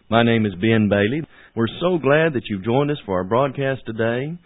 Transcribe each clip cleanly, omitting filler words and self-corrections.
My name is Ben Bailey. We're so glad that you've joined us for our broadcast today.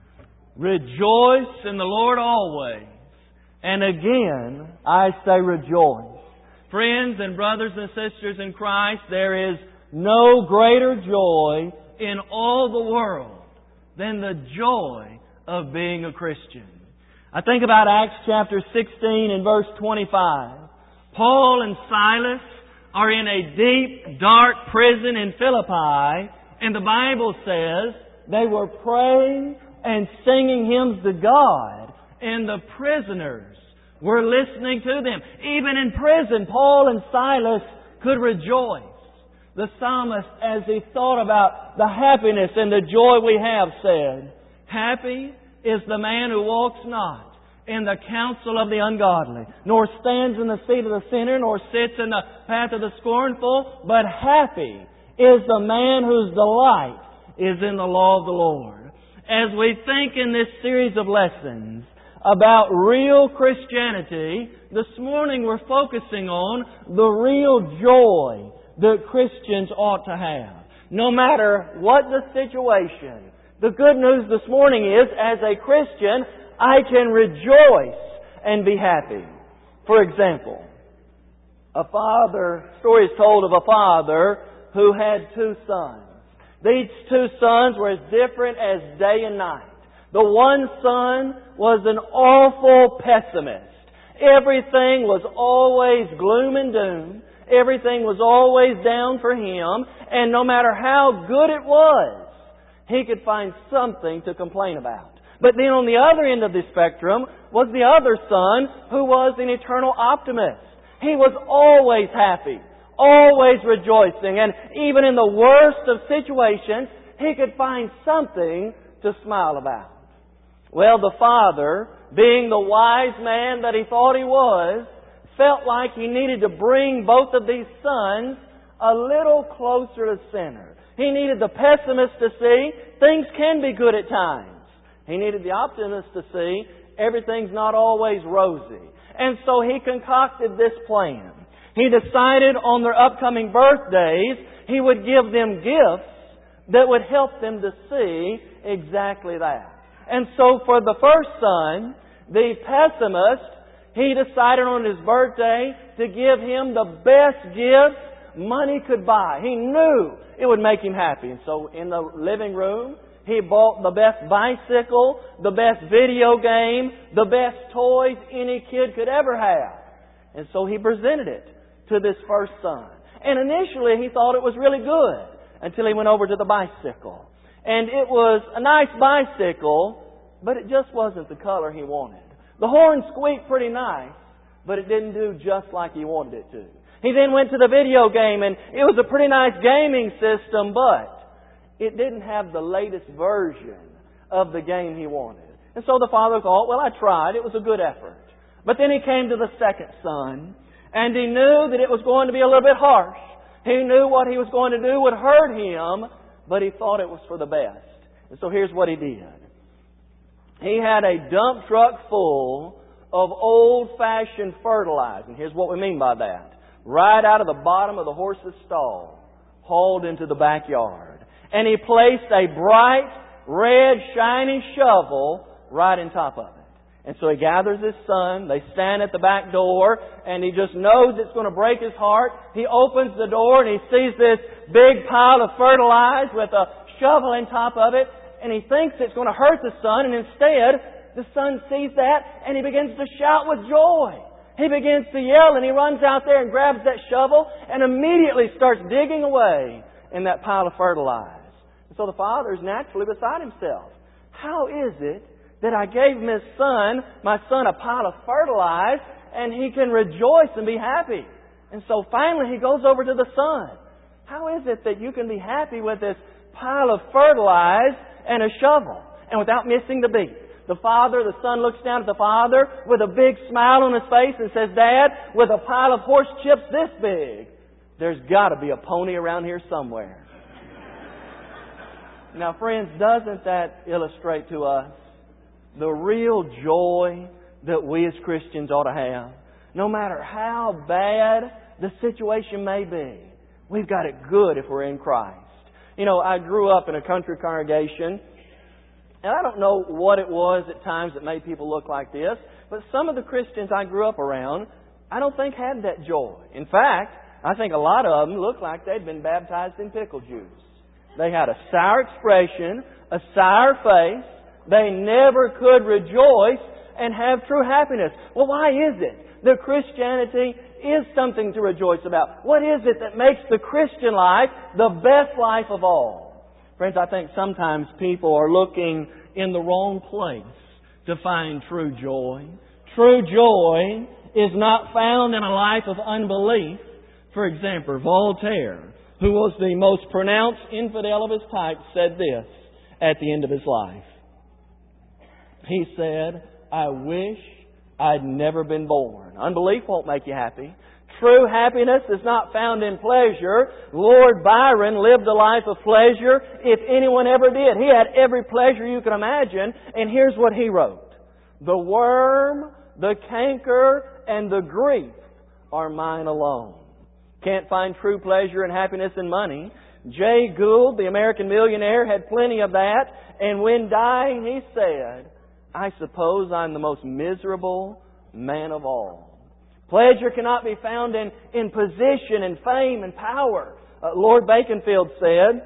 Rejoice in the Lord always. And again, I say rejoice. Friends and brothers and sisters in Christ, there is no greater joy in all the world than the joy of being a Christian. I think about Acts chapter 16 and verse 25. Paul and Silas are in a deep, dark prison in Philippi, and the Bible says they were praying and singing hymns to God, and the prisoners were listening to them. Even in prison, Paul and Silas could rejoice. The psalmist, as he thought about the happiness and the joy we have, said, "Happy is the man who walks not in the counsel of the ungodly, nor stands in the seat of the sinner, nor sits in the path of the scornful, but happy is the man whose delight is in the law of the Lord." As we think in this series of lessons about real Christianity, this morning we're focusing on the real joy that Christians ought to have. No matter what the situation, the good news this morning is, as a Christian, I can rejoice and be happy. For example, story is told of a father who had two sons. These two sons were as different as day and night. The one son was an awful pessimist. Everything was always gloom and doom. Everything was always down for him. And no matter how good it was, he could find something to complain about. But then on the other end of the spectrum was the other son who was an eternal optimist. He was always happy, always rejoicing, and even in the worst of situations, he could find something to smile about. Well, the father, being the wise man that he thought he was, felt like he needed to bring both of these sons a little closer to center. He needed the pessimist to see things can be good at times. He needed the optimist to see everything's not always rosy. And so he concocted this plan. He decided on their upcoming birthdays, he would give them gifts that would help them to see exactly that. And so for the first son, the pessimist, he decided on his birthday to give him the best gift money could buy. He knew it would make him happy. And so in the living room, he bought the best bicycle, the best video game, the best toys any kid could ever have. And so he presented it to this first son. And initially he thought it was really good until he went over to the bicycle. And it was a nice bicycle, but it just wasn't the color he wanted. The horn squeaked pretty nice, but it didn't do just like he wanted it to. He then went to the video game, and it was a pretty nice gaming system, but it didn't have the latest version of the game he wanted. And so the father thought, well, I tried. It was a good effort. But then he came to the second son, and he knew that it was going to be a little bit harsh. He knew what he was going to do would hurt him, but he thought it was for the best. And so here's what he did. He had a dump truck full of old-fashioned fertilizer. And here's what we mean by that. Right out of the bottom of the horse's stall, hauled into the backyard. And he placed a bright, red, shiny shovel right on top of it. And so he gathers his son. They stand at the back door, and he just knows it's going to break his heart. He opens the door, and he sees this big pile of fertilizer with a shovel on top of it, and he thinks it's going to hurt the son, and instead, the son sees that, and he begins to shout with joy. He begins to yell, and he runs out there and grabs that shovel, and immediately starts digging away in that pile of fertilizer. And so the father is naturally beside himself. How is it that I gave my son, a pile of fertilizer, and he can rejoice and be happy? And so finally he goes over to the son. How is it that you can be happy with this pile of fertilizer and a shovel, and without missing the beat? The son looks down at the father with a big smile on his face and says, "Dad, with a pile of horse chips this big, there's got to be a pony around here somewhere." Now, friends, doesn't that illustrate to us the real joy that we as Christians ought to have? No matter how bad the situation may be, We've got it good if we're in Christ. You know, I grew up in a country congregation, and I don't know what it was at times that made people look like this, but some of the Christians I grew up around, I don't think had that joy. In fact, I think a lot of them looked like they'd been baptized in pickle juice. They had a sour expression, a sour face. They never could rejoice and have true happiness. Well, why is it that Christianity is something to rejoice about? What is it that makes the Christian life the best life of all? Friends, I think sometimes people are looking in the wrong place to find true joy. True joy is not found in a life of unbelief. For example, Voltaire, who was the most pronounced infidel of his type, said this at the end of his life. He said, "I wish I'd never been born." Unbelief won't make you happy. True happiness is not found in pleasure. Lord Byron lived a life of pleasure, if anyone ever did. He had every pleasure you can imagine, and here's what he wrote. "The worm, the canker, and the grief are mine alone." Can't find true pleasure and happiness in money. Jay Gould, the American millionaire, had plenty of that, and when dying he said, "I suppose I'm the most miserable man of all." Pleasure cannot be found in position and fame and power. Lord Baconfield said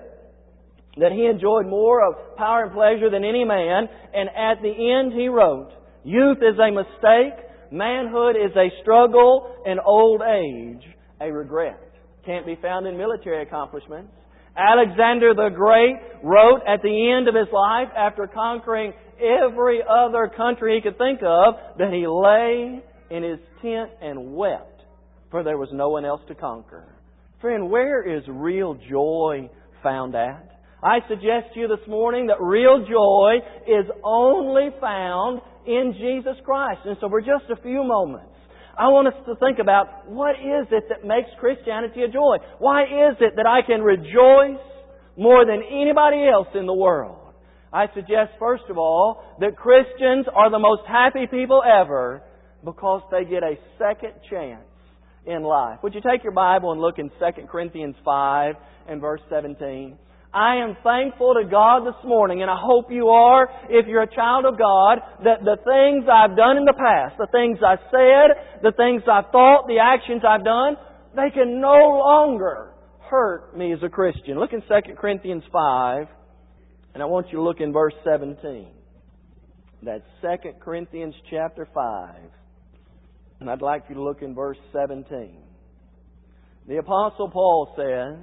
that he enjoyed more of power and pleasure than any man, and at the end he wrote, "Youth is a mistake, manhood is a struggle, and old age a regret." Can't be found in military accomplishments. Alexander the Great wrote at the end of his life, after conquering every other country he could think of, that he lay in his tent and wept, for there was no one else to conquer. Friend, where is real joy found at? I suggest to you this morning that real joy is only found in Jesus Christ. And so for just a few moments, I want us to think about, what is it that makes Christianity a joy? Why is it that I can rejoice more than anybody else in the world? I suggest, first of all, that Christians are the most happy people ever because they get a second chance in life. Would you take your Bible and look in 2 Corinthians 5 and verse 17? I am thankful to God this morning, and I hope you are, if you're a child of God, that the things I've done in the past, the things I've said, the things I've thought, the actions I've done, they can no longer hurt me as a Christian. Look in 2 Corinthians 5, and I want you to look in verse 17. That's 2 Corinthians chapter 5. And I'd like you to look in verse 17. The Apostle Paul says,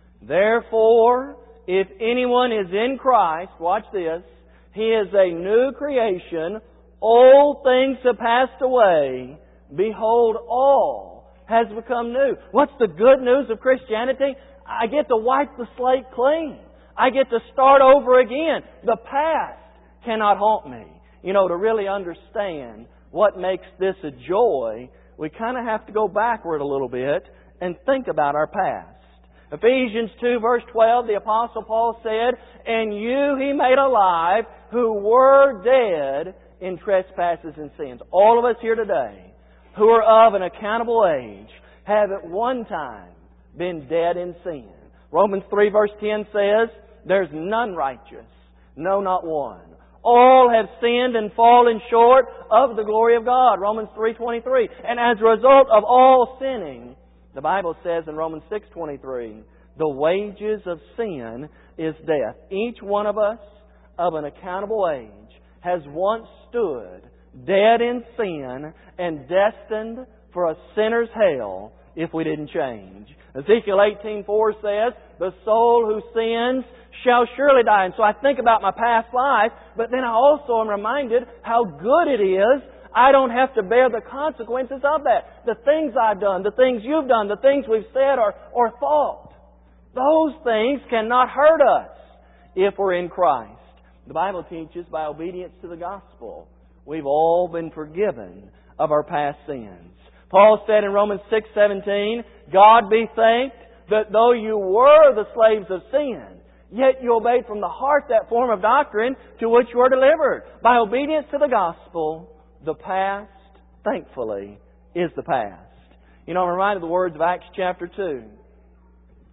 "Therefore, if anyone is in Christ," watch this, "he is a new creation. Old things have passed away. Behold, all has become new." What's the good news of Christianity? I get to wipe the slate clean. I get to start over again. The past cannot haunt me. You know, to really understand what makes this a joy, we kind of have to go backward a little bit and think about our past. Ephesians 2 verse 12, the Apostle Paul said, "And you He made alive who were dead in trespasses and sins." All of us here today who are of an accountable age have at one time been dead in sin. Romans 3 verse 10 says, "There's none righteous, no, not one. All have sinned and fallen short of the glory of God." Romans 3:23. And as a result of all sinning, the Bible says in Romans 6:23, "The wages of sin is death." Each one of us of an accountable age has once stood dead in sin and destined for a sinner's hell if we didn't change. Ezekiel 18:4 says, "The soul who sins shall surely die." And so I think about my past life, but then I also am reminded how good it is I don't have to bear the consequences of that. The things I've done, the things you've done, the things we've said or thought, those things cannot hurt us if we're in Christ. The Bible teaches by obedience to the gospel, we've all been forgiven of our past sins. Paul said in Romans 6:17, "God be thanked that though you were the slaves of sin, yet you obeyed from the heart that form of doctrine to which you were delivered." By obedience to the gospel, the past, thankfully, is the past. You know, I'm reminded of the words of Acts chapter 2.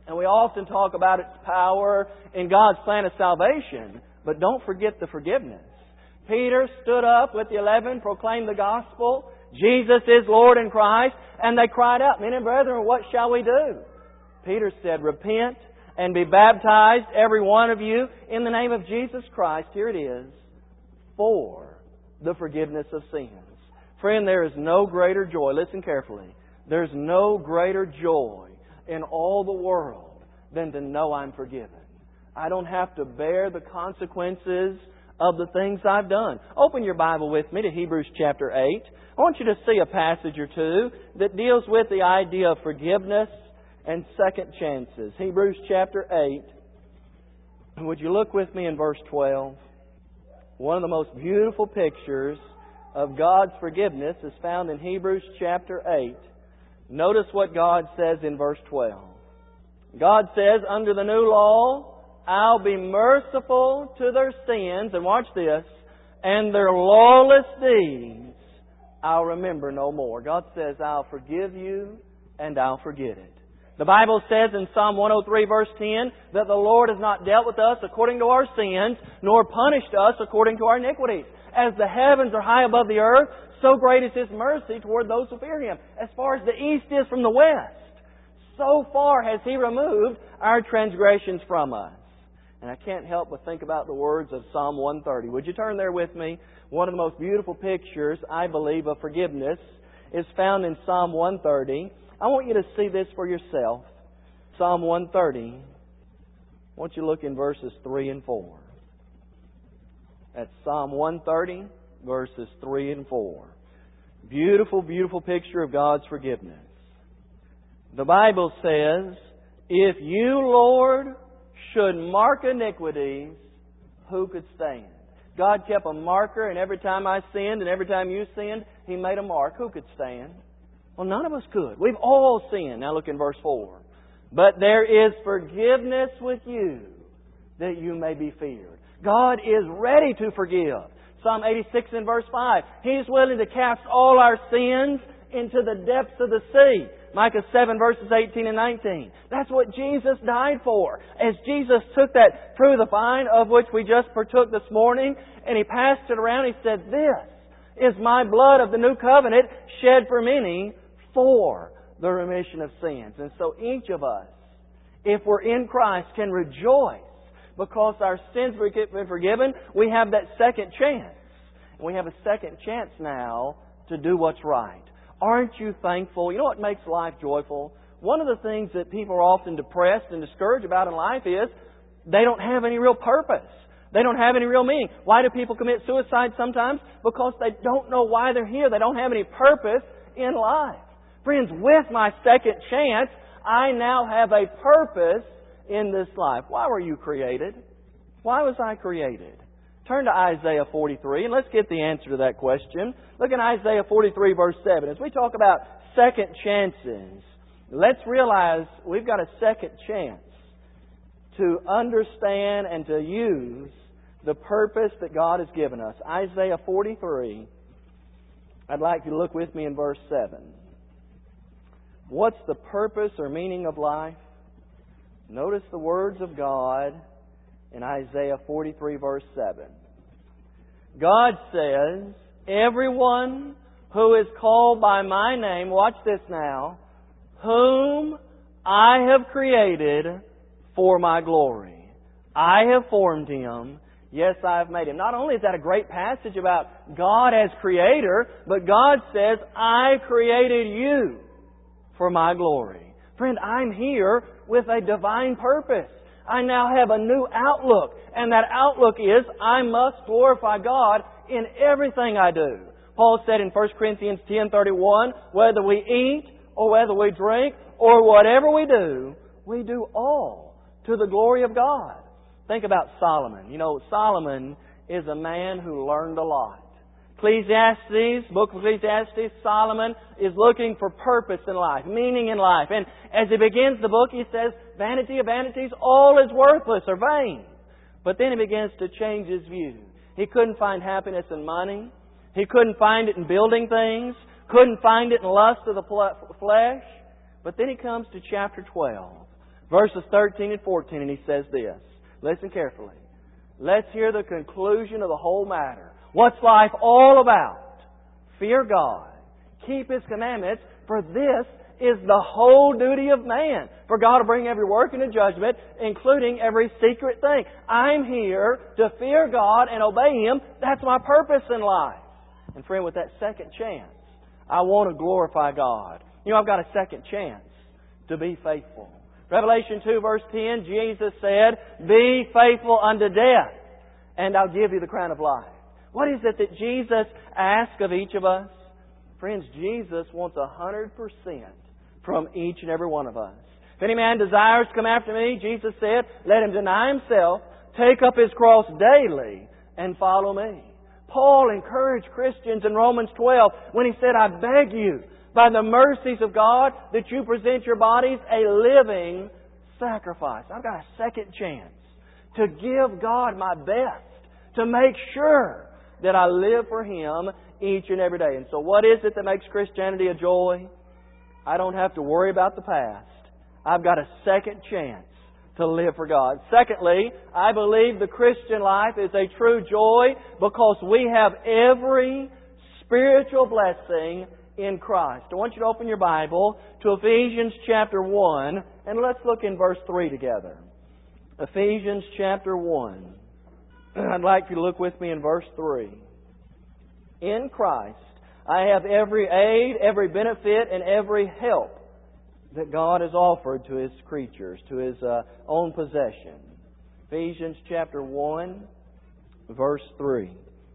And we often talk about its power in God's plan of salvation, but don't forget the forgiveness. Peter stood up with the 11, proclaimed the gospel. Jesus is Lord in Christ. And they cried out, "Men and brethren, what shall we do?" Peter said, "Repent and be baptized, every one of you, in the name of Jesus Christ," here it is, "for the forgiveness of sins." Friend, there is no greater joy. Listen carefully. There's no greater joy in all the world than to know I'm forgiven. I don't have to bear the consequences of the things I've done. Open your Bible with me to Hebrews chapter 8. I want you to see a passage or two that deals with the idea of forgiveness and second chances. Hebrews chapter 8. Would you look with me in verse 12? One of the most beautiful pictures of God's forgiveness is found in Hebrews chapter 8. Notice what God says in verse 12. God says, "Under the new law, I'll be merciful to their sins," and watch this, "and their lawless deeds I'll remember no more." God says, I'll forgive you and I'll forget it. The Bible says in Psalm 103 verse 10 that the Lord has not dealt with us according to our sins, nor punished us according to our iniquities. As the heavens are high above the earth, so great is His mercy toward those who fear Him. As far as the east is from the west, so far has He removed our transgressions from us. And I can't help but think about the words of Psalm 130. Would you turn there with me? One of the most beautiful pictures, I believe, of forgiveness is found in Psalm 130. I want you to see this for yourself. Psalm 130. I want you to look in verses 3 and 4. That's Psalm 130, verses 3 and 4. Beautiful, beautiful picture of God's forgiveness. The Bible says, "If you, Lord, should mark iniquities, who could stand?" God kept a marker, and every time I sinned and every time you sinned, He made a mark. Who could stand? Well, none of us could. We've all sinned. Now look in verse 4. "But there is forgiveness with you, that you may be feared." God is ready to forgive. Psalm 86 and verse 5. He's willing to cast all our sins into the depths of the sea. Micah 7 verses 18 and 19. That's what Jesus died for. As Jesus took that through the vine of which we just partook this morning, and He passed it around, He said, "This is my blood of the new covenant, shed for many for the remission of sins." And so each of us, if we're in Christ, can rejoice because our sins have been forgiven. We have that second chance. We have a second chance now to do what's right. Aren't you thankful? You know what makes life joyful? One of the things that people are often depressed and discouraged about in life is they don't have any real purpose. They don't have any real meaning. Why do people commit suicide sometimes? Because they don't know why they're here. They don't have any purpose in life. Friends, with my second chance, I now have a purpose in this life. Why were you created? Why was I created? Turn to Isaiah 43 and let's get the answer to that question. Look at Isaiah 43 verse 7. As we talk about second chances, let's realize we've got a second chance to understand and to use the purpose that God has given us. Isaiah 43. I'd like you to look with me in verse 7. What's the purpose or meaning of life? Notice the words of God in Isaiah 43 verse 7. God says, "Everyone who is called by my name," watch this now, "whom I have created for my glory. I have formed him. Yes, I have made him." Not only is that a great passage about God as creator, but God says, "I created you for my glory." Friend, I'm here with a divine purpose. I now have a new outlook, and that outlook is I must glorify God in everything I do. Paul said in 1 Corinthians 10:31, "Whether we eat or whether we drink or whatever we do all to the glory of God." Think about Solomon. You know, Solomon is a man who learned a lot. Ecclesiastes, book of Ecclesiastes, Solomon is looking for purpose in life, meaning in life. And as he begins the book, he says, "Vanity of vanities, all is worthless or vain." But then he begins to change his view. He couldn't find happiness in money. He couldn't find it in building things. Couldn't find it in lust of the flesh. But then he comes to chapter 12. verses 13 and 14, and he says this. Listen carefully. Let's hear the conclusion of the whole matter. What's life all about? Fear God. Keep His commandments, for this is the whole duty of man. For God to bring every work into judgment, including every secret thing. I'm here to fear God and obey Him. That's my purpose in life. And friend, with that second chance, I want to glorify God. You know, I've got a second chance to be faithful. Revelation 2 verse 10, Jesus said, "Be faithful unto death, and I'll give you the crown of life." What is it that Jesus asks of each of us? Friends, Jesus wants 100% from each and every one of us. If any man desires to come after me, Jesus said, let him deny himself, take up his cross daily, and follow me. Paul encouraged Christians in Romans 12 when he said, I beg you, by the mercies of God, that you present your bodies a living sacrifice. I've got a second chance to give God my best, to make sure that I live for Him each and every day. And so what is it that makes Christianity a joy? I don't have to worry about the past. I've got a second chance to live for God. Secondly, I believe the Christian life is a true joy because we have every spiritual blessing in Christ. I want you to open your Bible to Ephesians chapter 1, and let's look in verse 3 together. Ephesians chapter 1. I'd like you to look with me in verse 3. In Christ, I have every aid, every benefit, and every help that God has offered to His creatures, to His own possession. Ephesians chapter 1, verse 3.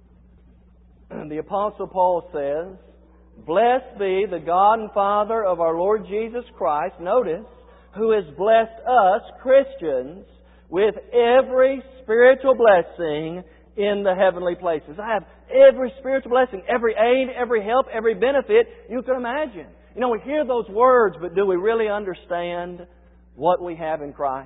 The Apostle Paul says, Blessed be the God and Father of our Lord Jesus Christ, notice, who has blessed us, Christians, with every spiritual blessing in the heavenly places. I have every spiritual blessing, every aid, every help, every benefit you can imagine. You know, we hear those words, but do we really understand what we have in Christ?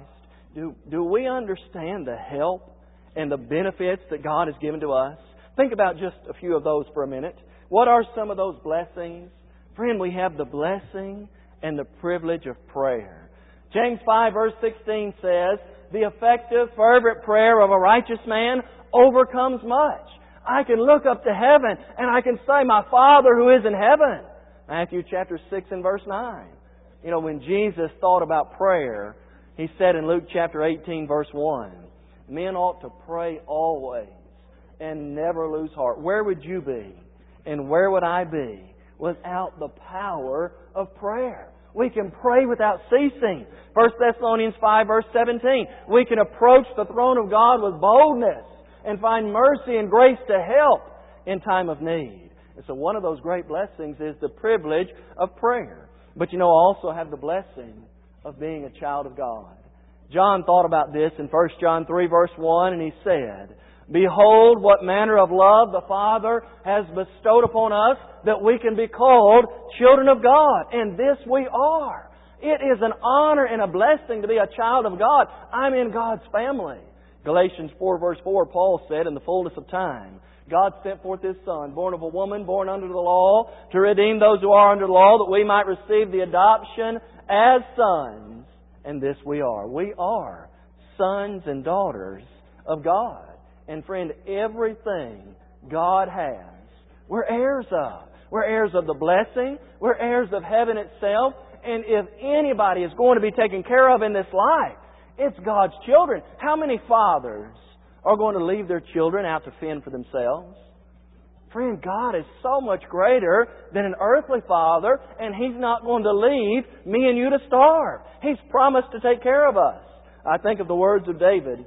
Do we understand the help and the benefits that God has given to us? Think about just a few of those for a minute. What are some of those blessings? Friend, we have the blessing and the privilege of prayer. James 5 verse 16 says, the effective, fervent prayer of a righteous man overcomes much. I can look up to heaven and I can say, my Father who is in heaven. Matthew chapter 6 and verse 9. You know, when Jesus thought about prayer, He said in Luke chapter 18 verse 1, men ought to pray always and never lose heart. Where would you be and where would I be without the power of prayer? We can pray without ceasing. 1 Thessalonians 5 verse 17. We can approach the throne of God with boldness and find mercy and grace to help in time of need. And so one of those great blessings is the privilege of prayer. But you know, I also have the blessing of being a child of God. John thought about this in 1 John 3 verse 1, and he said, Behold, what manner of love the Father has bestowed upon us, that we can be called children of God. And this we are. It is an honor and a blessing to be a child of God. I'm in God's family. Galatians 4 verse 4, Paul said, in the fullness of time, God sent forth His Son, born of a woman, born under the law, to redeem those who are under the law, that we might receive the adoption as sons. And this we are. We are sons and daughters of God. And friend, everything God has, we're heirs of. We're heirs of the blessing. We're heirs of heaven itself. And if anybody is going to be taken care of in this life, it's God's children. How many fathers are going to leave their children out to fend for themselves? Friend, God is so much greater than an earthly father, and He's not going to leave me and you to starve. He's promised to take care of us. I think of the words of David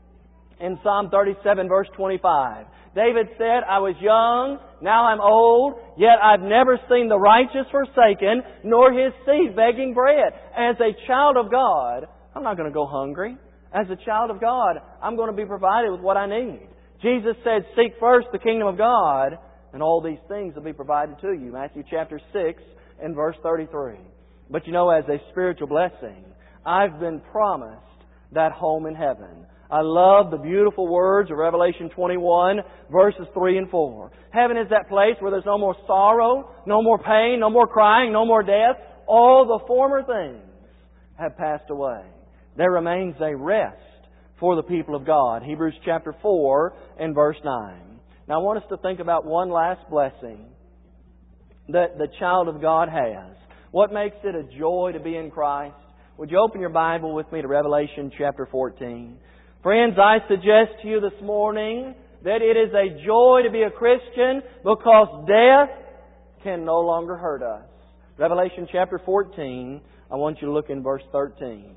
in Psalm 37 verse 25. David said, I was young, now I'm old, yet I've never seen the righteous forsaken, nor his seed begging bread. As a child of God, I'm not going to go hungry. As a child of God, I'm going to be provided with what I need. Jesus said, seek first the kingdom of God, and all these things will be provided to you. Matthew chapter 6 and verse 33. But you know, as a spiritual blessing, I've been promised that home in heaven. I love the beautiful words of Revelation 21, verses 3 and 4. Heaven is that place where there's no more sorrow, no more pain, no more crying, no more death. All the former things have passed away. there remains a rest for the people of God. Hebrews chapter 4 and verse 9. Now I want us to think about one last blessing that the child of God has. What makes it a joy to be in Christ? Would you open your Bible with me to Revelation chapter 14? Friends, I suggest to you this morning that it is a joy to be a Christian because death can no longer hurt us. Revelation chapter 14, I want you to look in verse 13.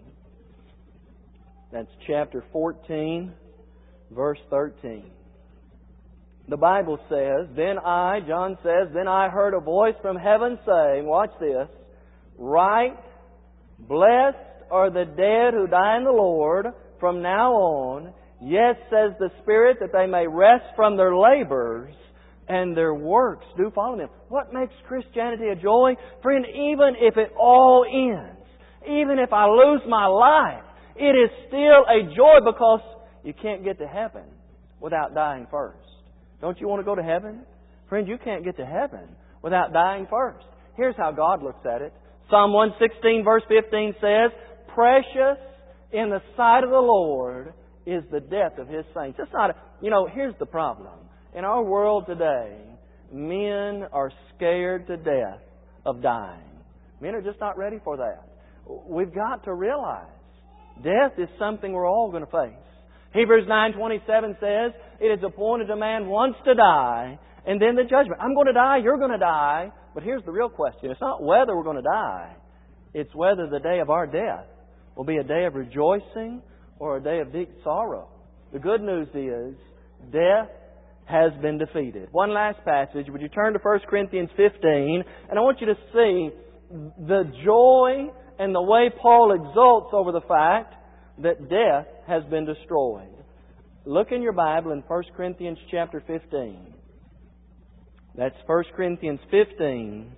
That's chapter 14, verse 13. The Bible says, John says, then I heard a voice from heaven saying, watch this, "Write, blessed are the dead who die in the Lord from now on. Yes, says the Spirit, that they may rest from their labors, and their works do follow them." What makes Christianity a joy? Friend, even if it all ends, even if I lose my life, it is still a joy because you can't get to heaven without dying first. Don't you want to go to heaven? Friend, you can't get to heaven without dying first. Here's how God looks at it. Psalm 116 verse 15 says, "Precious in the sight of the Lord is the death of His saints." It's not, here's the problem. In our world today, men are scared to death of dying. Men are just not ready for that. We've got to realize death is something we're all going to face. Hebrews 9:27 says, "It is appointed a man once to die, and then the judgment." I'm going to die, you're going to die. But here's the real question. It's not whether we're going to die. It's whether the day of our death will be a day of rejoicing or a day of deep sorrow. The good news is death has been defeated. One last passage. Would you turn to 1 Corinthians 15? And I want you to see the joy and the way Paul exults over the fact that death has been destroyed. Look in your Bible in 1 Corinthians chapter 15. That's 1 Corinthians 15.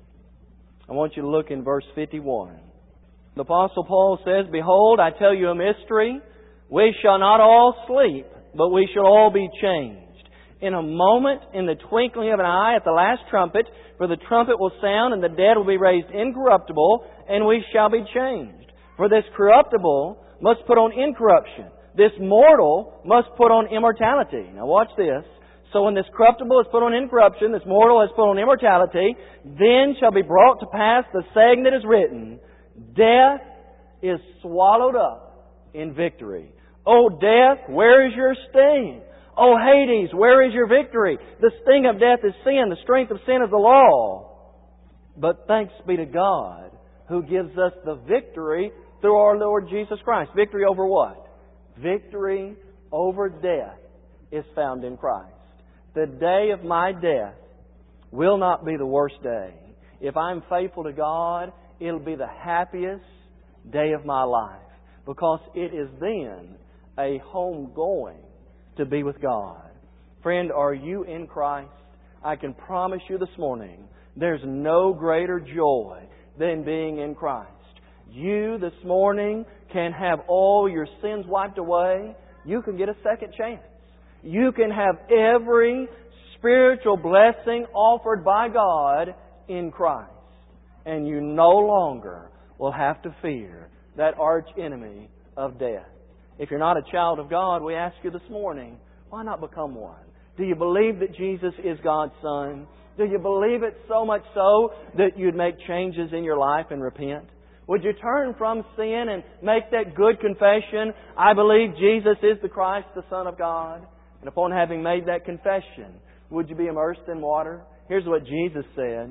I want you to look in verse 51. The Apostle Paul says, "Behold, I tell you a mystery. We shall not all sleep, but we shall all be changed. In a moment, in the twinkling of an eye, at the last trumpet, for the trumpet will sound, and the dead will be raised incorruptible, and we shall be changed. For this corruptible must put on incorruption. This mortal must put on immortality." Now watch this. "So when this corruptible is put on incorruption, this mortal has put on immortality, then shall be brought to pass the saying that is written, Death is swallowed up in victory. O death, where is your sting? O Hades, where is your victory? The sting of death is sin, the strength of sin is the law. But thanks be to God, who gives us the victory through our Lord Jesus Christ." Victory over what? Victory over death is found in Christ. The day of my death will not be the worst day. If I'm faithful to God, it'll be the happiest day of my life, because it is then a home going to be with God. Friend, are you in Christ? I can promise you this morning, there's no greater joy than being in Christ. You this morning can have all your sins wiped away. You can get a second chance. You can have every spiritual blessing offered by God in Christ. And you no longer will have to fear that arch enemy of death. If you're not a child of God, we ask you this morning, why not become one? Do you believe that Jesus is God's Son? Do you believe it so much so that you'd make changes in your life and repent? Would you turn from sin and make that good confession, "I believe Jesus is the Christ, the Son of God"? And upon having made that confession, would you be immersed in water? Here's what Jesus said.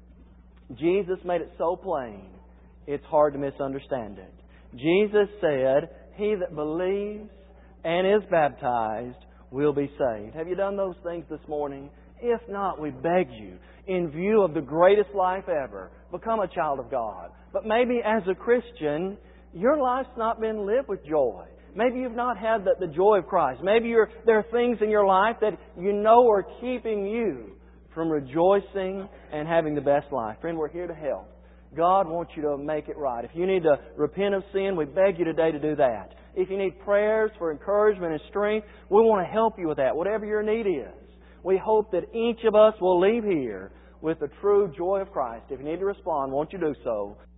Jesus made it so plain, it's hard to misunderstand it. Jesus said, "He that believes and is baptized will be saved." Have you done those things this morning? If not, we beg you, in view of the greatest life ever, become a child of God. But maybe as a Christian, your life's not been lived with joy. Maybe you've not had the joy of Christ. Maybe there are things in your life that you know are keeping you from rejoicing and having the best life. Friend, we're here to help. God wants you to make it right. If you need to repent of sin, we beg you today to do that. If you need prayers for encouragement and strength, we want to help you with that, whatever your need is. We hope that each of us will leave here with the true joy of Christ. If you need to respond, won't you do so?